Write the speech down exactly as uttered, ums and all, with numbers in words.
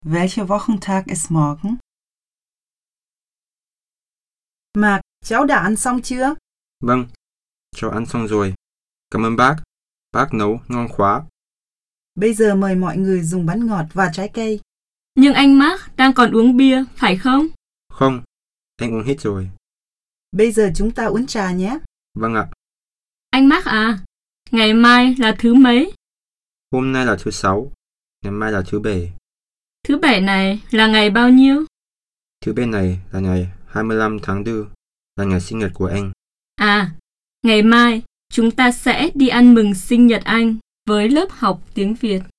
Welcher Wochentag ist morgen? Mark, cháu đã ăn xong chưa? Vâng, cháu ăn xong rồi. Cảm ơn bác. Bác nấu ngon quá. Bây giờ mời mọi người dùng bánh ngọt và trái cây. Nhưng anh Mark đang còn uống bia, phải không? Không, anh uống hết rồi. Bây giờ chúng ta uống trà nhé. Vâng ạ. Anh Mark à, ngày mai là thứ mấy? Hôm nay là thứ sáu, ngày mai là thứ bảy. Thứ bảy này là ngày bao nhiêu? Thứ bảy này là ngày hai mươi lăm tháng tư, là ngày sinh nhật của anh. À, ngày mai chúng ta sẽ đi ăn mừng sinh nhật anh với lớp học tiếng Việt.